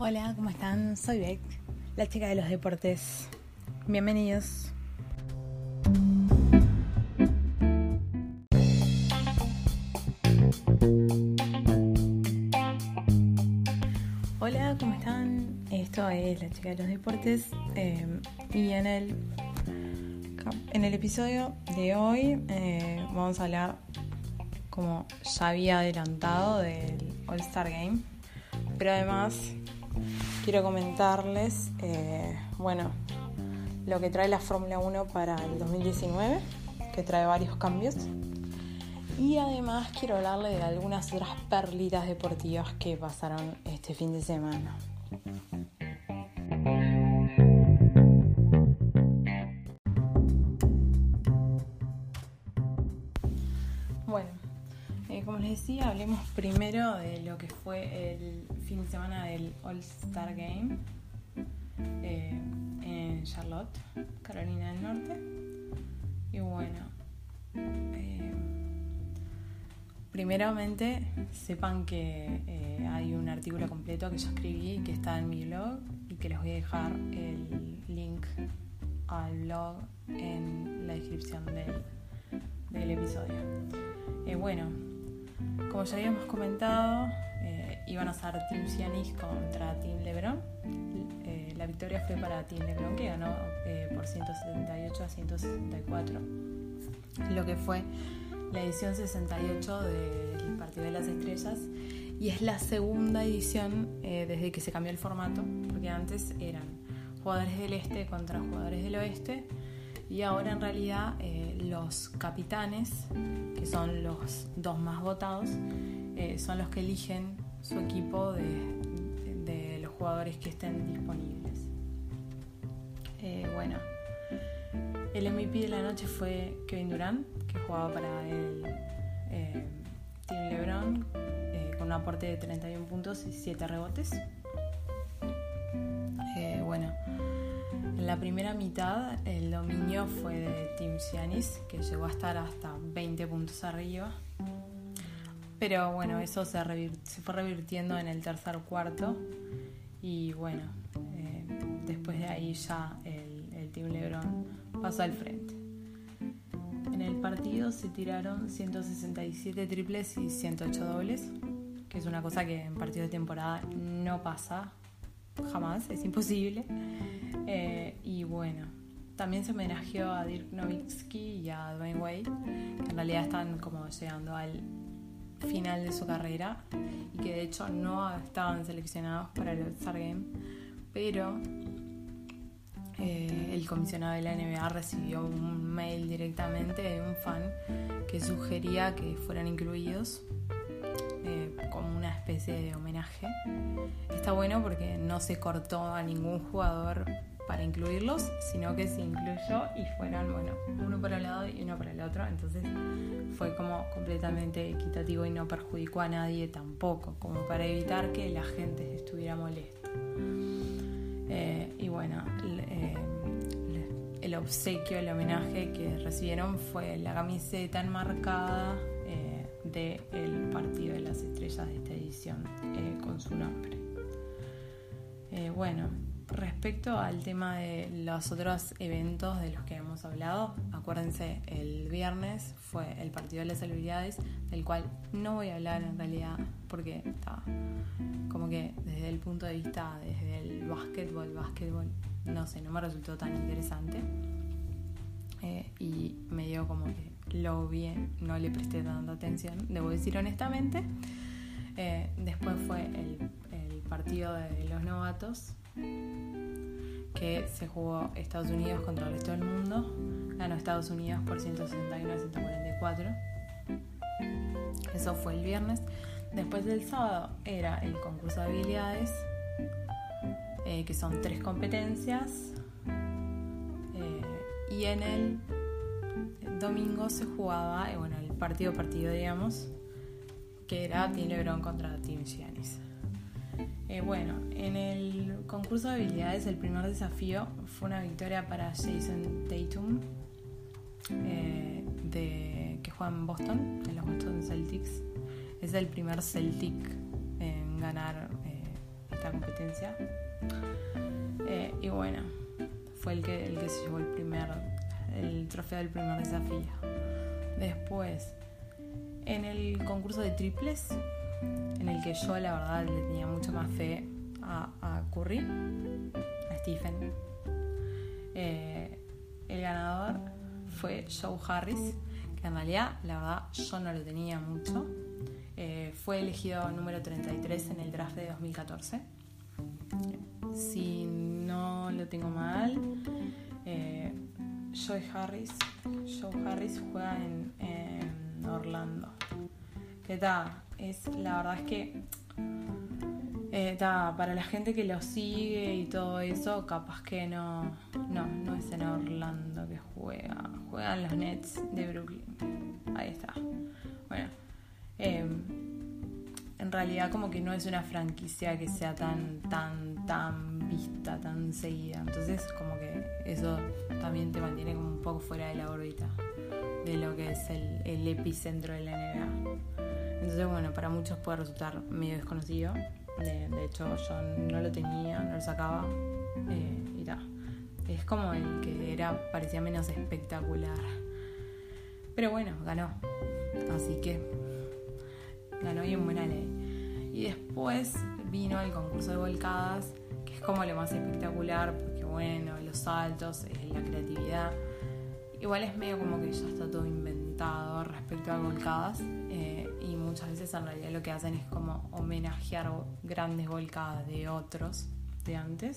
Hola, ¿cómo están? Soy Beck, la chica de los deportes. Bienvenidos. Hola, ¿cómo están? Esto es la chica de los deportes y en el episodio de hoy vamos a hablar, como ya había adelantado, del All-Star Game, pero además quiero comentarles lo que trae la Fórmula 1 para el 2019, que trae varios cambios, y además quiero hablarles de algunas otras perlitas deportivas que pasaron este fin de semana. Bueno, como les decía, hablemos primero de lo que fue el fin de semana del All-Star Game en Charlotte, Carolina del Norte. Y bueno, primeramente sepan que hay un artículo completo que yo escribí, que está en mi blog, y que les voy a dejar el link al blog en la descripción del episodio. Como ya habíamos comentado, iban a ser Team Giannis contra Team LeBron. La victoria fue para Team LeBron, que ganó por 178-164, lo que fue la edición 68 del Partido de las Estrellas, y es la segunda edición desde que se cambió el formato, porque antes eran jugadores del este contra jugadores del oeste, y ahora en realidad los capitanes, que son los dos más votados, son los que eligen su equipo de los jugadores que estén disponibles. El MVP de la noche fue Kevin Durant, que jugaba para el Team LeBron, con un aporte de 31 puntos y 7 rebotes. En la primera mitad el dominio fue de Team Giannis, que llegó a estar hasta 20 puntos arriba, pero bueno, eso se fue revirtiendo en el tercer cuarto, y después de ahí ya el Team LeBron pasó al frente. En el partido se tiraron 167 triples y 108 dobles, que es una cosa que en partidos de temporada no pasa jamás, es imposible. También se homenajeó a Dirk Nowitzki y a Dwayne Wade, que en realidad están como llegando al final de su carrera y que de hecho no estaban seleccionados para el All-Star Game, pero el comisionado de la NBA recibió un mail directamente de un fan que sugería que fueran incluidos como una especie de homenaje. Está bueno porque no se cortó a ningún jugador para incluirlos, sino que se incluyó y fueron uno para un lado y uno para el otro, entonces fue como completamente equitativo y no perjudicó a nadie tampoco, como para evitar que la gente estuviera molesta. El obsequio, el homenaje que recibieron fue la camiseta enmarcada del Partido de las Estrellas de esta edición, con su nombre. Respecto al tema de los otros eventos de los que hemos hablado, acuérdense, el viernes fue el Partido de las Celebridades, del cual no voy a hablar en realidad porque está como que desde el punto de vista, desde el básquetbol, no me resultó tan interesante, y me dio como que lo vi, no le presté tanta atención, debo decir honestamente. Después fue el partido de los novatos, que se jugó Estados Unidos contra el resto del mundo. Ganó Estados Unidos por 161-144. Eso fue el viernes. Después del sábado era el concurso de habilidades, que son 3 competencias, y en el domingo se jugaba el partido digamos, que era Team LeBron contra Team Giannis. En el concurso de habilidades el primer desafío fue una victoria para Jason Tatum, que juega en Boston, en los Boston Celtics. Es el primer Celtic en ganar esta competencia. Y bueno, fue el que se llevó el trofeo del primer desafío. Después, en el concurso de triples, en el que yo la verdad le tenía mucho más fe a Curry, a Stephen, el ganador fue Joe Harris, que en realidad la verdad yo no lo tenía mucho. Fue elegido número 33 en el draft de 2014. Si no lo tengo mal, Joe Harris juega en Orlando. Que la verdad es que para la gente que lo sigue y todo eso, capaz que no es en Orlando que juegan los Nets de Brooklyn. Ahí está. Bueno, en realidad como que no es una franquicia que sea tan vista, tan seguida. Entonces como que eso también te mantiene como un poco fuera de la órbita de lo que es el epicentro de la NBA. Entonces bueno, para muchos puede resultar medio desconocido. De hecho yo no lo tenía, no lo sacaba. Y es como el que parecía menos espectacular. Pero bueno, ganó. Así que ganó y en buena ley. Y después vino el concurso de volcadas, que es como lo más espectacular, porque bueno, los saltos, la creatividad. Igual es medio como que ya está todo inventado respecto a volcadas, y muchas veces en realidad lo que hacen es como homenajear grandes volcadas de otros de antes.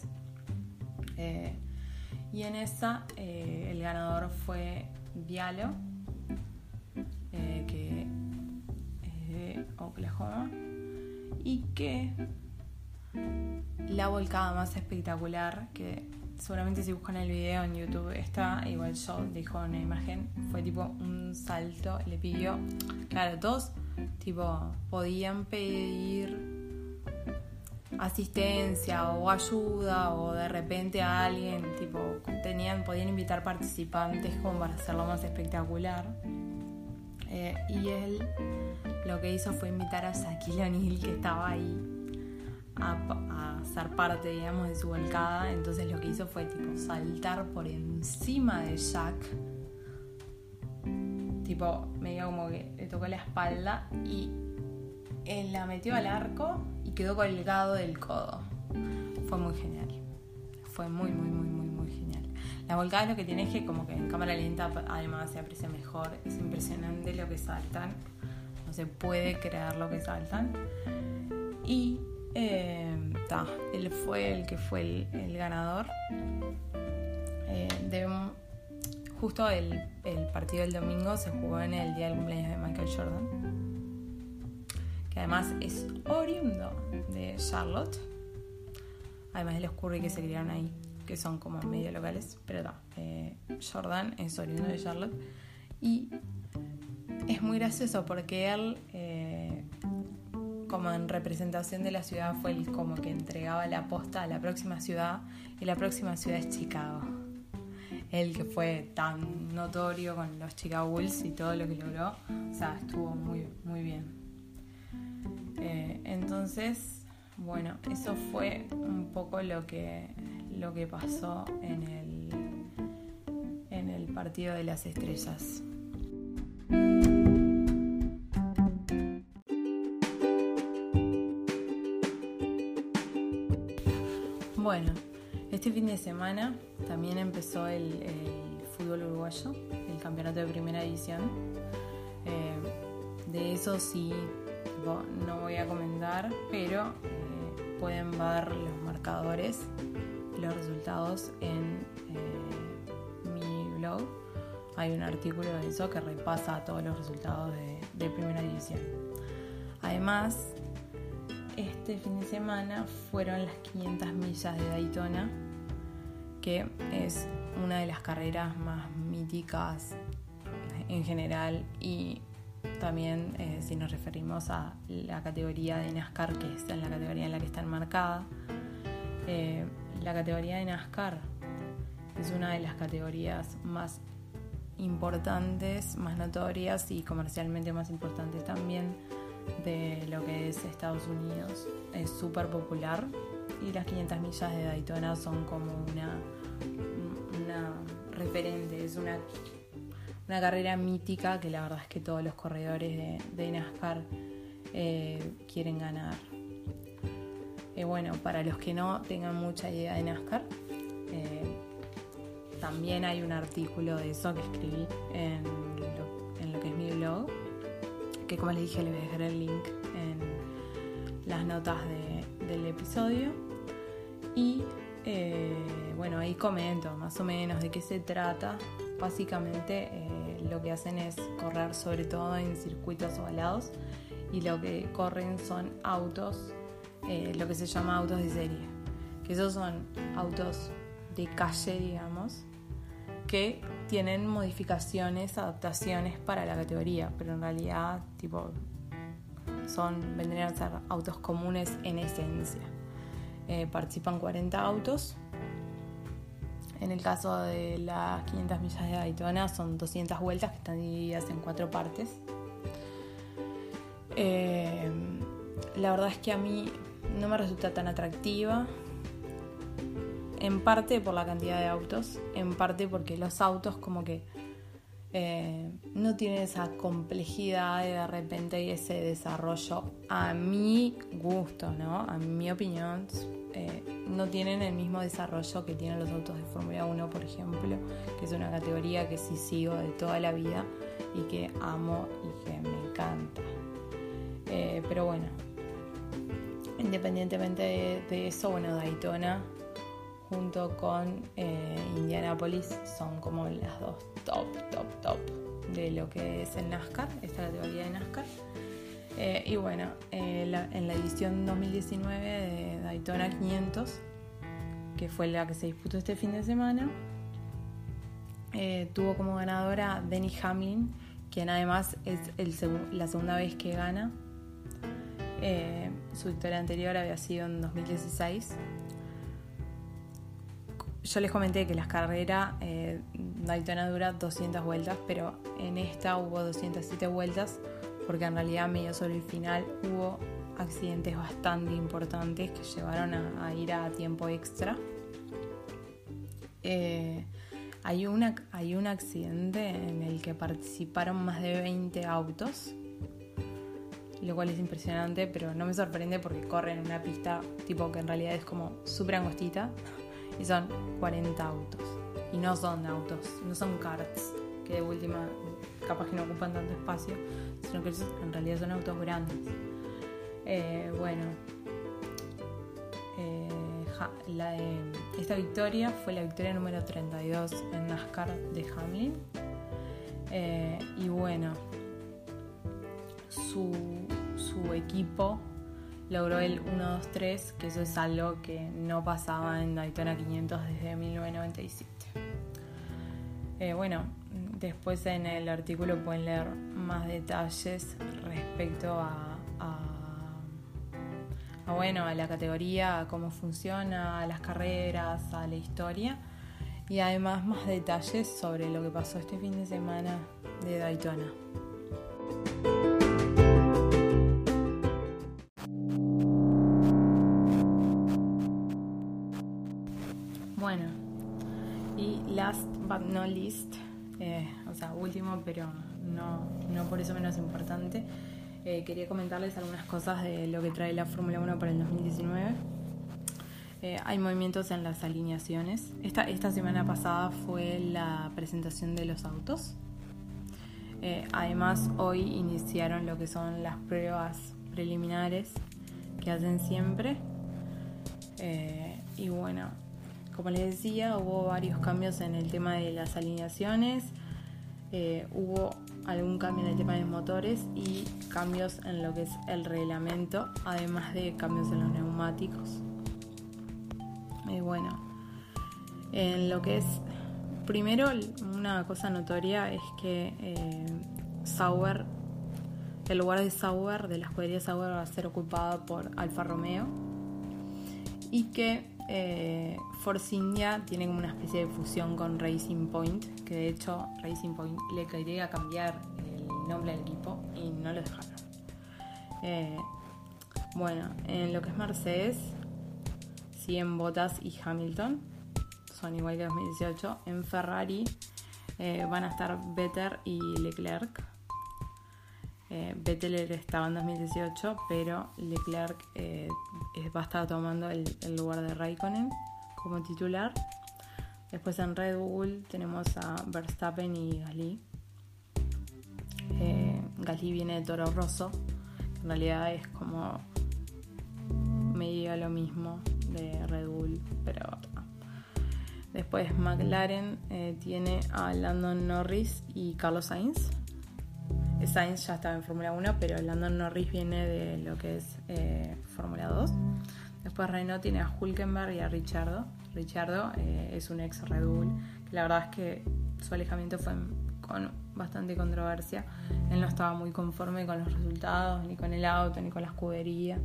Y en esa el ganador fue Diallo, que es de Oklahoma, y que la volcada más espectacular, que seguramente si buscan el video en YouTube está, igual yo dejo una imagen, fue tipo un salto, le pidió, claro, todos tipo podían pedir asistencia o ayuda, o de repente a alguien tipo podían invitar participantes como para hacerlo más espectacular, y él lo que hizo fue invitar a Shaquille O'Neal, que estaba ahí, a ser parte, digamos, de su volcada. Entonces lo que hizo fue tipo saltar por encima de Shaq, tipo medio como que le tocó la espalda y él la metió al arco y quedó colgado del codo. Fue muy genial, fue muy genial. La volcada lo que tiene es que como que en cámara lenta además se aprecia mejor. Es impresionante lo que saltan, no se puede creer lo que saltan. Y él fue el que fue el ganador. Justo el partido del domingo se jugó en el día del cumpleaños de Michael Jordan, que además es oriundo de Charlotte, además de los Curry que se criaron ahí, que son como medio locales, pero Jordan es oriundo de Charlotte. Y es muy gracioso porque él, como en representación de la ciudad, fue el como que entregaba la posta a la próxima ciudad, y la próxima ciudad es Chicago. Él que fue tan notorio con los Chicago Bulls y todo lo que logró, o sea, estuvo muy bien. Entonces, bueno, eso fue un poco lo que pasó en el partido de las estrellas. Bueno, este fin de semana también empezó el fútbol uruguayo, el campeonato de primera división. De eso sí no voy a comentar, pero pueden ver los marcadores, los resultados en mi blog. Hay un artículo de eso que repasa todos los resultados de primera división. Además, este fin de semana fueron las 500 millas de Daytona, que es una de las carreras más míticas en general, y también si nos referimos a la categoría de NASCAR, que es la categoría en la que está enmarcada. La categoría de NASCAR es una de las categorías más importantes, más notorias y comercialmente más importantes también de lo que es Estados Unidos. Es súper popular y las 500 millas de Daytona son como una referente, es una carrera mítica que la verdad es que todos los corredores de NASCAR quieren ganar. Bueno, para los que no tengan mucha idea de NASCAR, también hay un artículo de eso que escribí en lo que es mi blog, que como les dije les voy a dejar el link en las notas del episodio. Y bueno, ahí comento más o menos de qué se trata. Básicamente lo que hacen es correr sobre todo en circuitos ovalados, y lo que corren son autos, lo que se llama autos de serie, que esos son autos de calle, digamos, que tienen modificaciones, adaptaciones para la categoría, pero en realidad vendrían a ser autos comunes en esencia. Participan 40 autos. En el caso de las 500 millas de Daytona son 200 vueltas que están divididas en 4 partes. La verdad es que a mí no me resulta tan atractiva, en parte por la cantidad de autos, en parte porque los autos como que no tienen esa complejidad de repente y ese desarrollo, a mi gusto, ¿no? A mi opinión, no tienen el mismo desarrollo que tienen los autos de Fórmula 1, por ejemplo, que es una categoría que sí sigo de toda la vida y que amo y que me encanta. Pero bueno, independientemente de eso, bueno, Daytona junto con Indianapolis son como las dos top de lo que es el NASCAR, esta categoría de NASCAR. Y bueno, en la edición 2019 de Daytona 500, que fue la que se disputó este fin de semana, tuvo como ganadora Denny Hamlin, quien además es la segunda vez que gana. Su victoria anterior había sido en 2016. Yo les comenté que las carreras Daytona dura 200 vueltas, pero en esta hubo 207 vueltas, porque en realidad medio sobre el final hubo accidentes bastante importantes que llevaron a ir a tiempo extra. Hay un accidente en el que participaron más de 20 autos, lo cual es impresionante, pero no me sorprende porque corren en una pista tipo que en realidad es como súper angostita y son 40 autos. Y no son autos, no son karts, que de última capaz que no ocupan tanto espacio, sino que en realidad son autos grandes. Esta victoria fue la victoria número 32 en NASCAR de Hamlin. Y bueno, su equipo logró el 1-2-3, que eso es algo que no pasaba en Daytona 500 desde 1997. Después en el artículo pueden leer más detalles respecto a la categoría, a cómo funciona, a las carreras, a la historia, y además más detalles sobre lo que pasó este fin de semana de Daytona. Bueno, y last but not least, último pero no por eso menos importante, quería comentarles algunas cosas de lo que trae la Fórmula 1 para el 2019. Hay movimientos en las alineaciones. Esta semana pasada fue la presentación de los autos. Además, hoy iniciaron lo que son las pruebas preliminares que hacen siempre. Y bueno, como les decía, hubo varios cambios en el tema de las alineaciones. Hubo algún cambio en el tema de motores y cambios en lo que es el reglamento, además de cambios en los neumáticos. En lo que es, primero, una cosa notoria es que Sauber, el lugar de Sauber, de la escudería Sauber, va a ser ocupado por Alfa Romeo, y que Force India tiene como una especie de fusión con Racing Point, que de hecho Racing Point le quería cambiar el nombre del equipo y no lo dejaron. Bueno, en lo que es Mercedes, siguen Bottas y Hamilton, son igual que 2018. En Ferrari van a estar Vettel y Leclerc. Vettel estaba en 2018, pero Leclerc va a estar tomando el lugar de Raikkonen como titular. Después en Red Bull tenemos a Verstappen y Gasly. Gasly viene de Toro Rosso, que en realidad es como medio lo mismo de Red Bull, pero después McLaren tiene a Lando Norris y Carlos Sainz. Sainz ya estaba en Fórmula 1, pero Lando Norris viene de lo que es Fórmula 2. Después Renault tiene a Hülkenberg y a Ricciardo. Ricciardo es un ex Red Bull, que la verdad es que su alejamiento fue con bastante controversia. Él no estaba muy conforme con los resultados, ni con el auto, ni con la escudería.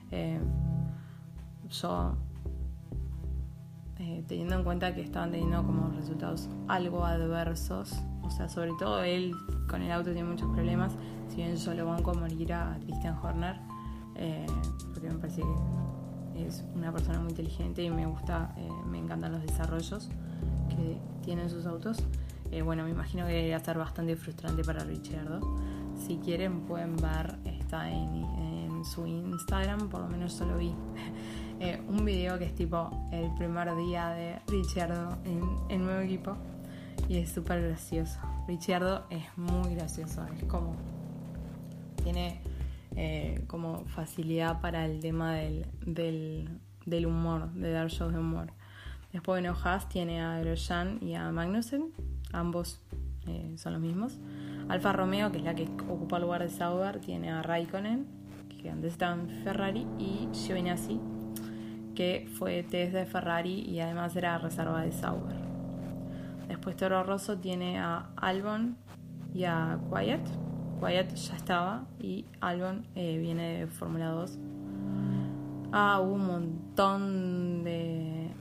Teniendo en cuenta que estaban teniendo como resultados algo adversos, o sea, sobre todo él con el auto tiene muchos problemas. Si bien yo lo banco a morir a Christian Horner, porque me parece que es una persona muy inteligente y me encantan los desarrollos que tienen sus autos. Bueno, me imagino que debería ser bastante frustrante para Ricciardo. Si quieren pueden ver, está en su Instagram, por lo menos yo lo vi, un video que es tipo el primer día de Ricciardo en nuevo equipo, y es súper gracioso. Ricciardo es muy gracioso, es como tiene como facilidad para el tema del humor, de dar shows de humor. Después en Haas tiene a Grosjean y a Magnussen, ambos son los mismos. Alfa Romeo, que es la que ocupa el lugar de Sauber, tiene a Raikkonen, que antes estaba en Ferrari, y Giovinazzi, que fue test de Ferrari y además era reserva de Sauber. Después Toro Rosso tiene a Albon y a Kvyat. Kvyat ya estaba y Albon viene de Fórmula 2. Hubo un montón de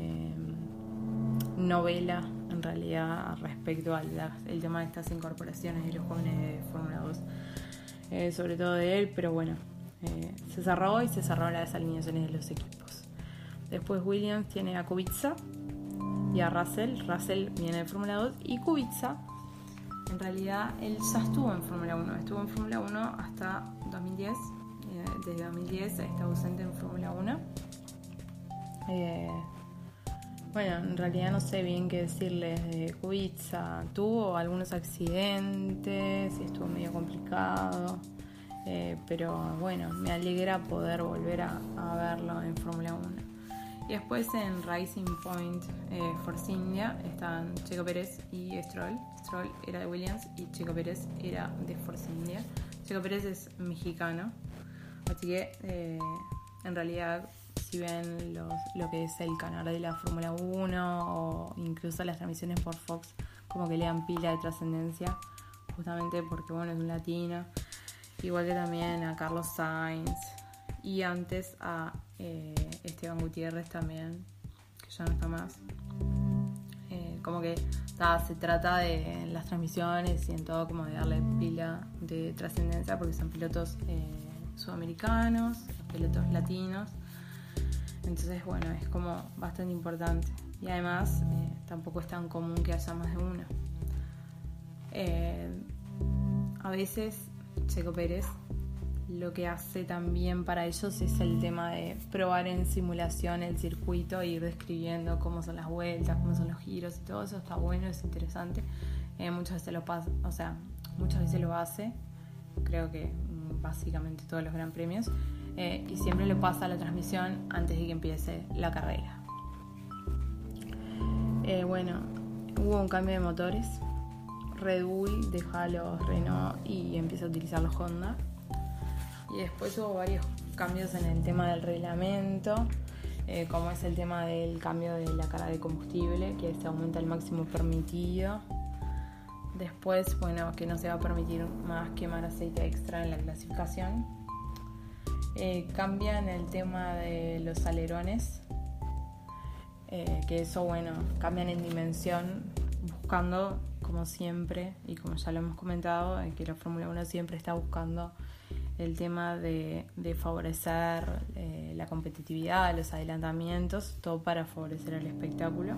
novela en realidad respecto al tema de estas incorporaciones de los jóvenes de Fórmula 2, sobre todo de él, pero bueno, se cerró las alineaciones de los equipos. Después Williams tiene a Kubica y a Russell. Russell viene de Fórmula 2 y Kubica, en realidad él ya estuvo en Fórmula 1, hasta 2010. Desde 2010 está ausente en Fórmula 1. Bueno, en realidad no sé bien qué decirles de Kubica. Tuvo algunos accidentes y estuvo medio complicado, pero bueno, me alegra poder volver a verlo en Fórmula 1. Y después en Racing Point Force India están Checo Pérez y Stroll. Stroll era de Williams y Checo Pérez era de Force India. Checo Pérez es mexicano, así que en realidad si ven lo que es el canal de la Fórmula 1 o incluso las transmisiones por Fox, como que le dan pila de trascendencia, justamente porque bueno, es un latino. Igual que también a Carlos Sainz y antes a Esteban Gutiérrez también, que ya no está más. Como que se trata de en las transmisiones y en todo como de darle pila de trascendencia, porque son pilotos sudamericanos, pilotos latinos. Entonces bueno, es como bastante importante. Y además tampoco es tan común que haya más de uno. A veces Checo Pérez lo que hace también para ellos es el tema de probar en simulación el circuito e ir describiendo cómo son las vueltas, cómo son los giros y todo eso. Está bueno, es interesante. Muchas veces lo hace, creo que básicamente todos los gran premios, y siempre lo pasa a la transmisión antes de que empiece la carrera. Bueno, hubo un cambio de motores. Red Bull deja los Renault y empieza a utilizar los Honda. Y después hubo varios cambios en el tema del reglamento, como es el tema del cambio de la carga de combustible, que se aumenta el máximo permitido. Después, bueno, que no se va a permitir más quemar aceite extra en la clasificación. Cambian el tema de los alerones, que eso, bueno, cambian en dimensión, buscando, como siempre, y como ya lo hemos comentado, que la Fórmula 1 siempre está buscando el tema de favorecer la competitividad, los adelantamientos, todo para favorecer el espectáculo.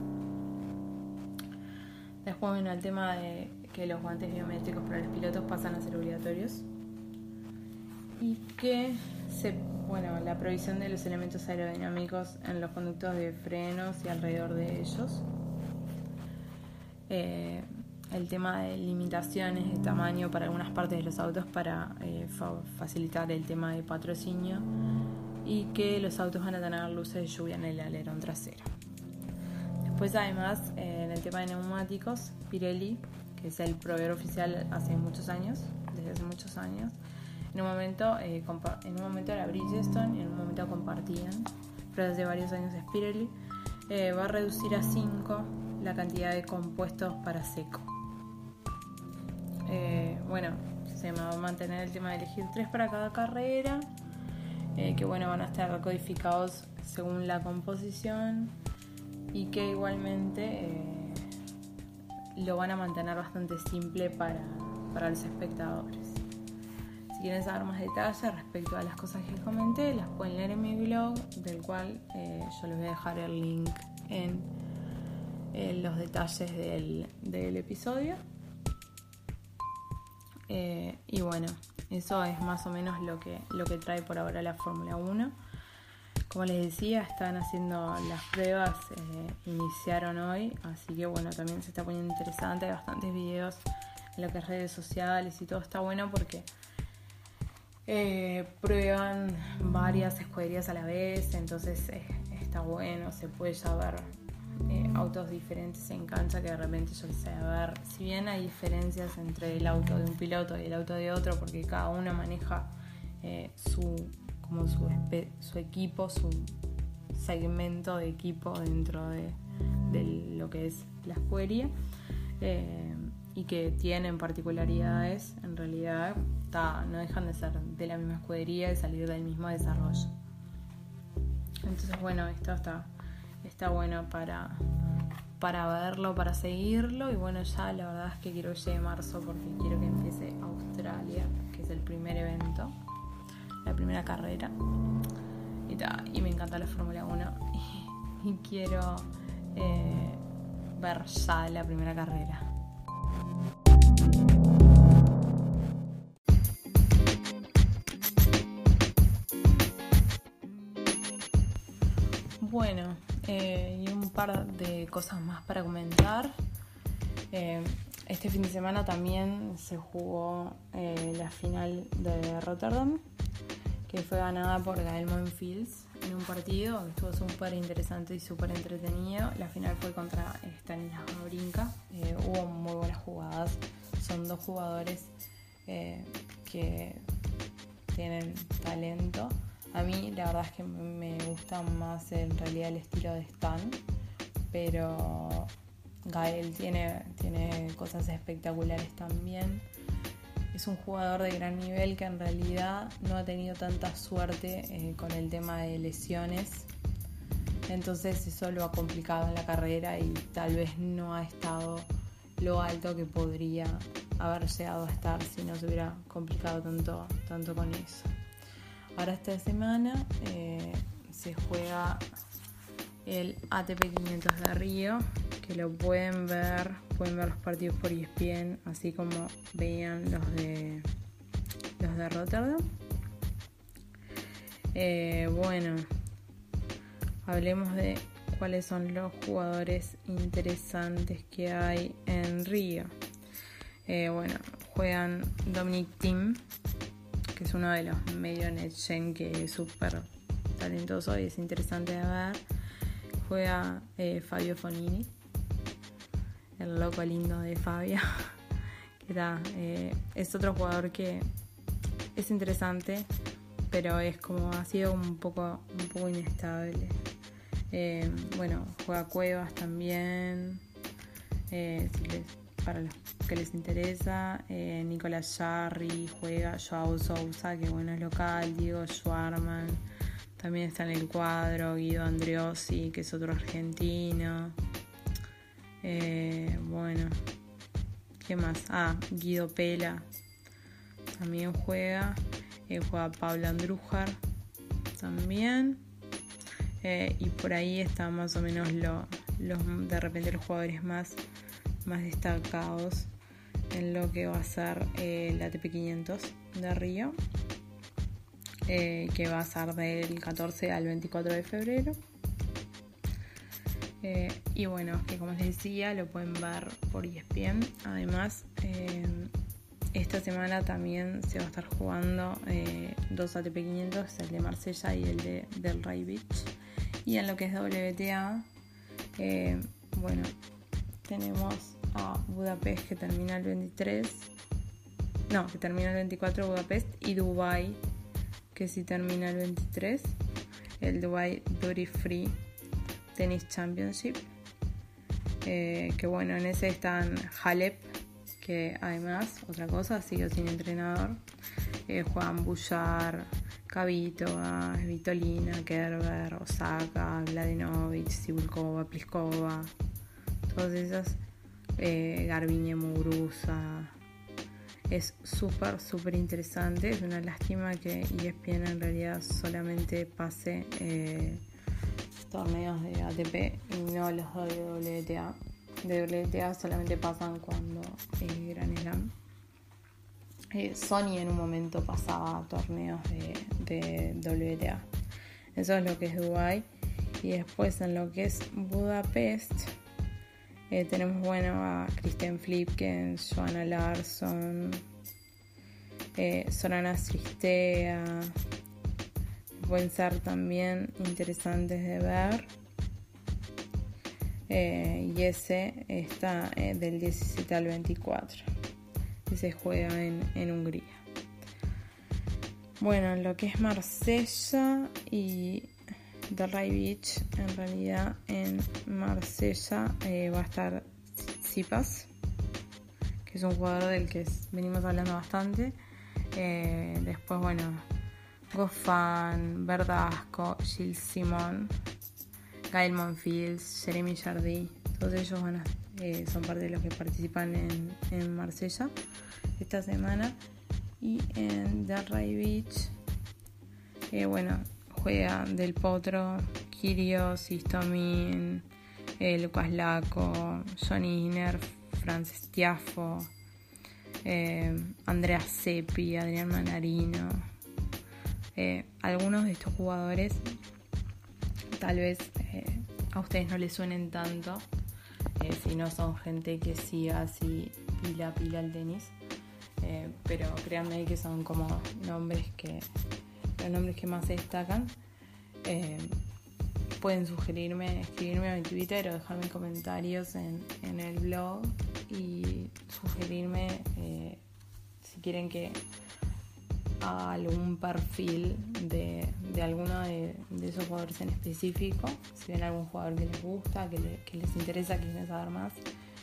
Después, bueno, el tema de que los guantes biométricos para los pilotos pasan a ser obligatorios y que la provisión de los elementos aerodinámicos en los conductos de frenos y alrededor de ellos. El tema de limitaciones de tamaño para algunas partes de los autos para facilitar el tema de patrocinio, y que los autos van a tener luces de lluvia en el alerón trasero. Después, además, en el tema de neumáticos, Pirelli, que es el proveedor oficial desde hace muchos años, en un momento era Bridgestone y en un momento compartían, pero desde varios años es Pirelli, va a reducir a 5 la cantidad de compuestos para seco. Se va a mantener el tema de elegir 3 para cada carrera, que van a estar codificados según la composición, y que igualmente lo van a mantener bastante simple para los espectadores. Si quieren saber más detalles respecto a las cosas que comenté, las pueden leer en mi blog, del cual yo les voy a dejar el link en los detalles del episodio. Y bueno, eso es más o menos lo que trae por ahora la Fórmula 1. Como les decía, están haciendo las pruebas, iniciaron hoy, así que también se está poniendo interesante. Hay bastantes videos en lo que es redes sociales y todo está bueno porque prueban varias escuderías a la vez, entonces está bueno, se puede ya ver autos diferentes en cancha, que de repente si bien hay diferencias entre el auto de un piloto y el auto de otro, porque cada uno maneja su equipo, su segmento de equipo dentro de lo que es la escudería, y que tienen particularidades, en realidad no dejan de ser de la misma escudería y salir del mismo desarrollo. Entonces esto está bueno para verlo, para seguirlo, y ya la verdad es que quiero que llegue marzo porque quiero que empiece Australia, que es el primer evento, la primera carrera, y me encanta la Fórmula 1 y quiero ver ya la primera carrera. Y un par de cosas más para comentar. Este fin de semana también se jugó la final de Rotterdam, que fue ganada por Gael Monfils en un partido que estuvo súper interesante y súper entretenido. La final fue contra Stanislas Wawrinka. Hubo muy buenas jugadas. Son 2 jugadores que tienen talento. A mí la verdad es que me gusta más en realidad el estilo de Stan, pero Gael tiene cosas espectaculares también. Es un jugador de gran nivel que en realidad no ha tenido tanta suerte con el tema de lesiones, entonces eso lo ha complicado en la carrera y tal vez no ha estado lo alto que podría haber llegado a estar si no se hubiera complicado tanto con eso. Ahora esta semana se juega el ATP 500 de Río, que lo pueden ver los partidos por ESPN, así como veían los de Rotterdam. Hablemos de cuáles son los jugadores interesantes que hay en Río. Juegan Dominic Thiem, que es uno de los medio next-gen, que es súper talentoso y es interesante de ver. Juega Fabio Fognini, el loco lindo de Fabio, que es otro jugador que es interesante, pero ha sido un poco inestable. Juega Cuevas también, para los que les interesa. Nicolás Jarry juega, Joao Sousa, que es local, Diego Schwarman también está en el cuadro, Guido Andreossi, que es otro argentino. ¿Qué más? Guido Pela también juega Pablo Andújar también, y por ahí están más o menos los de repente los jugadores más destacados en lo que va a ser la ATP 500 de Río, que va a ser del 14 al 24 de febrero. Y bueno, que como les decía, lo pueden ver por ESPN. Además, esta semana también se va a estar jugando 2 ATP 500, el de Marsella y el de Delray Beach. Y en lo que es WTA, bueno, tenemos a Budapest, que termina el 24 Budapest, y Dubai, que sí termina el 23, el Dubai Duty Free Tennis Championship, que bueno, en ese están Halep, que además, otra cosa, sigue sin entrenador, Juan Bouchard, Kvitova, Svitolina, Kerber, Osaka, Mladenovic, Cibulkova, Pliskova, todas esas, Garbiñe, Muguruza. Es súper interesante. Es una lástima que ESPN en realidad solamente pase torneos de ATP y no los de WTA. De WTA solamente pasan cuando es Grand Slam. Sony en un momento pasaba torneos de WTA. Eso es lo que es Dubái. Y después en lo que es Budapest, tenemos a Kristen Flipkens, Johanna Larsson, Sorana Cîrstea. Pueden ser también interesantes de ver. Y ese está del 17 al 24. Y se juega en Hungría. Bueno, en lo que es Marsella y Delray Beach, en realidad en Marsella va a estar Tsitsipas, que es un jugador del que venimos hablando bastante. Después, Goffin, Verdasco, Gilles Simon, Gael Monfils, Jeremy Jardí, todos ellos son parte de los que participan en Marsella esta semana. Y en Delray Beach, juega Del Potro, Kyrgios, Istomin, Lucas Laco, John Isner, Frances Tiafoe, Andrea Seppi, Adrián Manarino. Algunos de estos jugadores tal vez a ustedes no les suenen tanto, si no son gente que siga así pila el tenis, pero créanme que son como los nombres que más se destacan. Pueden escribirme a mi Twitter o dejarme comentarios en el blog y sugerirme si quieren que haga algún perfil de alguno de esos jugadores en específico. Si ven algún jugador que les gusta, que les interesa, que quieren saber más,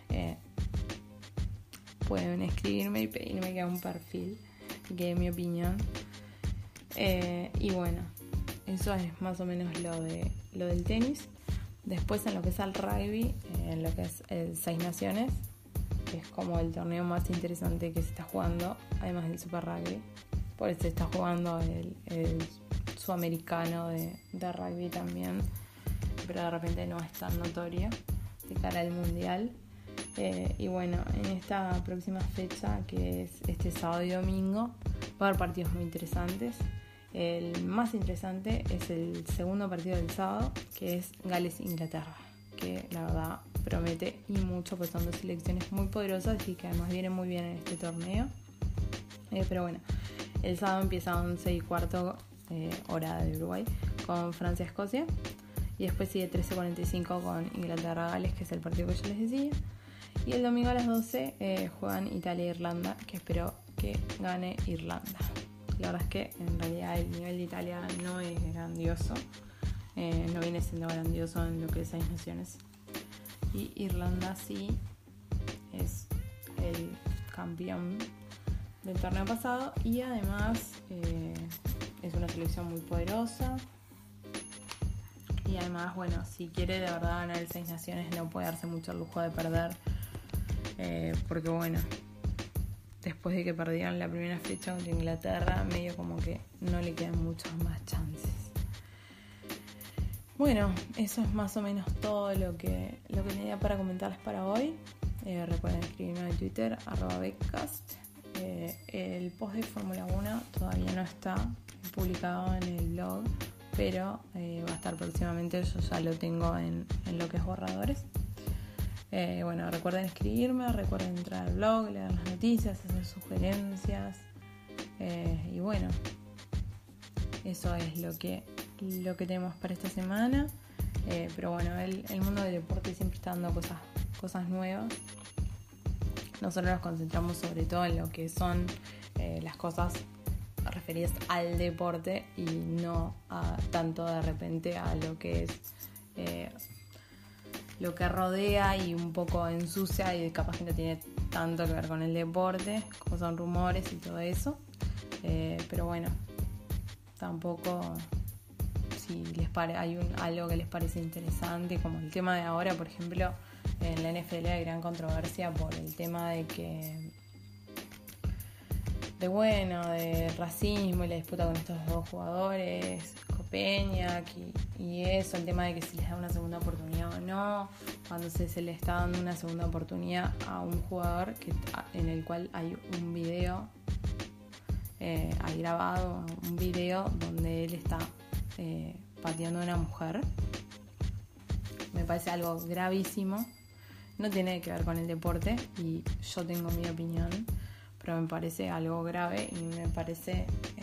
pueden escribirme y pedirme que haga un perfil, que dé mi opinión. Y bueno, eso es más o menos lo del tenis. Después, en lo que es el rugby, en lo que es el Seis Naciones, que es como el torneo más interesante que se está jugando, además del Super Rugby. Por eso se está jugando el sudamericano de rugby también, pero de repente no es tan notorio de cara al mundial. Y bueno, en esta próxima fecha, que es este sábado y domingo, va a haber partidos muy interesantes. El más interesante es el segundo partido del sábado, que es Gales-Inglaterra, que la verdad promete y mucho, pues son dos selecciones muy poderosas y que además vienen muy bien en este torneo. Pero bueno, el sábado empieza a 11:15 hora de Uruguay con Francia-Escocia, y después sigue 13:45 con Inglaterra-Gales, que es el partido que yo les decía. Y el domingo a las 12 juegan Italia-Irlanda, que espero que gane Irlanda. La verdad es que en realidad el nivel de Italia no es grandioso, no viene siendo grandioso en lo que es Seis Naciones. Y Irlanda sí es el campeón del torneo pasado y además es una selección muy poderosa. Y además, si quiere de verdad ganar el Seis Naciones no puede darse mucho el lujo de perder, porque después de que perdieron la primera fecha contra Inglaterra, medio como que no le quedan muchas más chances. Bueno, eso es más o menos todo lo que tenía para comentarles para hoy. Recuerden escribirme en Twitter, @Beccast. El post de Fórmula 1 todavía no está publicado en el blog, pero va a estar próximamente. Yo ya lo tengo en lo que es borradores. Bueno, recuerden escribirme, recuerden entrar al blog, leer las noticias, hacer sugerencias. Y bueno, eso es lo que tenemos para esta semana. Pero bueno, el mundo del deporte siempre está dando cosas nuevas. Nosotros nos concentramos sobre todo en lo que son las cosas referidas al deporte y no tanto de repente a lo que es lo que rodea y un poco ensucia y capaz que no tiene tanto que ver con el deporte, como son rumores y todo eso. Pero bueno, tampoco, si hay algo que les parece interesante, como el tema de ahora, por ejemplo, en la NFL hay gran controversia por el tema de de racismo y la disputa con estos dos jugadores, Kopeñak y eso, el tema de que si les da una segunda oportunidad o no, cuando se le está dando una segunda oportunidad a un jugador en el cual hay un video, hay grabado un video donde él está pateando a una mujer. Me parece algo gravísimo. No tiene que ver con el deporte y yo tengo mi opinión, pero me parece algo grave y me parece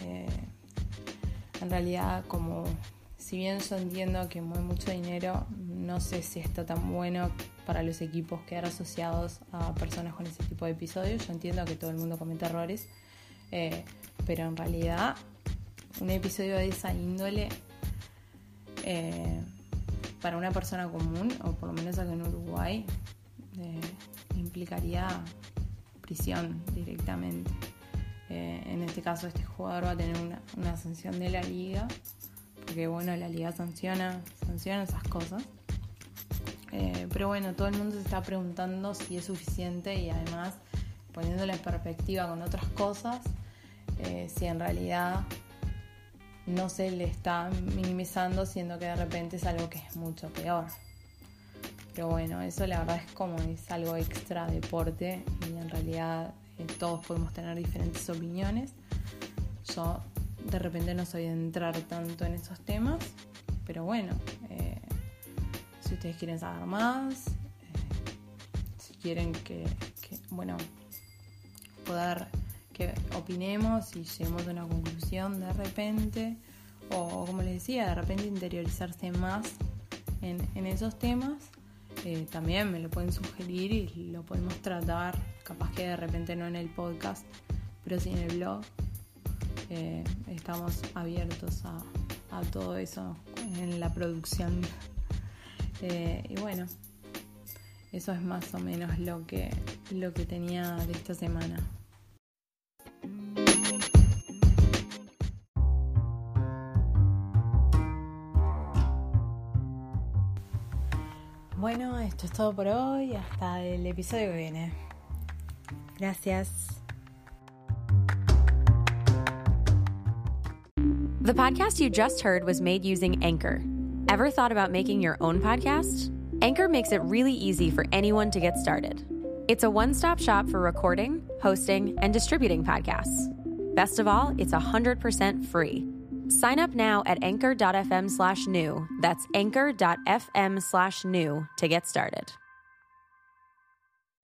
en realidad, como si bien yo entiendo que mueve mucho dinero, no sé si está tan bueno para los equipos quedar asociados a personas con ese tipo de episodios. Yo entiendo que todo el mundo comete errores, pero en realidad un episodio de esa índole para una persona común, o por lo menos acá en Uruguay, implicaría prisión directamente. En este caso este jugador va a tener una sanción de la liga, porque bueno, la liga sanciona esas cosas. Pero bueno, todo el mundo se está preguntando si es suficiente y además poniéndolo en perspectiva con otras cosas, si en realidad no se le está minimizando, siendo que de repente es algo que es mucho peor. Pero bueno, eso la verdad es algo extra deporte y en realidad todos podemos tener diferentes opiniones. Yo de repente no soy de entrar tanto en esos temas, pero bueno, si ustedes quieren saber más, si quieren que que opinemos y lleguemos a una conclusión de repente, o como les decía, de repente interiorizarse más en esos temas, también me lo pueden sugerir y lo podemos tratar, capaz que de repente no en el podcast, pero sí en el blog. Estamos abiertos a todo eso en la producción. Y bueno, eso es más o menos lo que tenía de esta semana. Bueno, esto es todo por hoy. Hasta el episodio que viene. Gracias. The podcast you just heard was made using Anchor. Ever thought about making your own podcast? Anchor makes it really easy for anyone to get started. It's a one-stop shop for recording, hosting, and distributing podcasts. Best of all, it's 100% free. Sign up now at anchor.fm/new. That's anchor.fm/new to get started.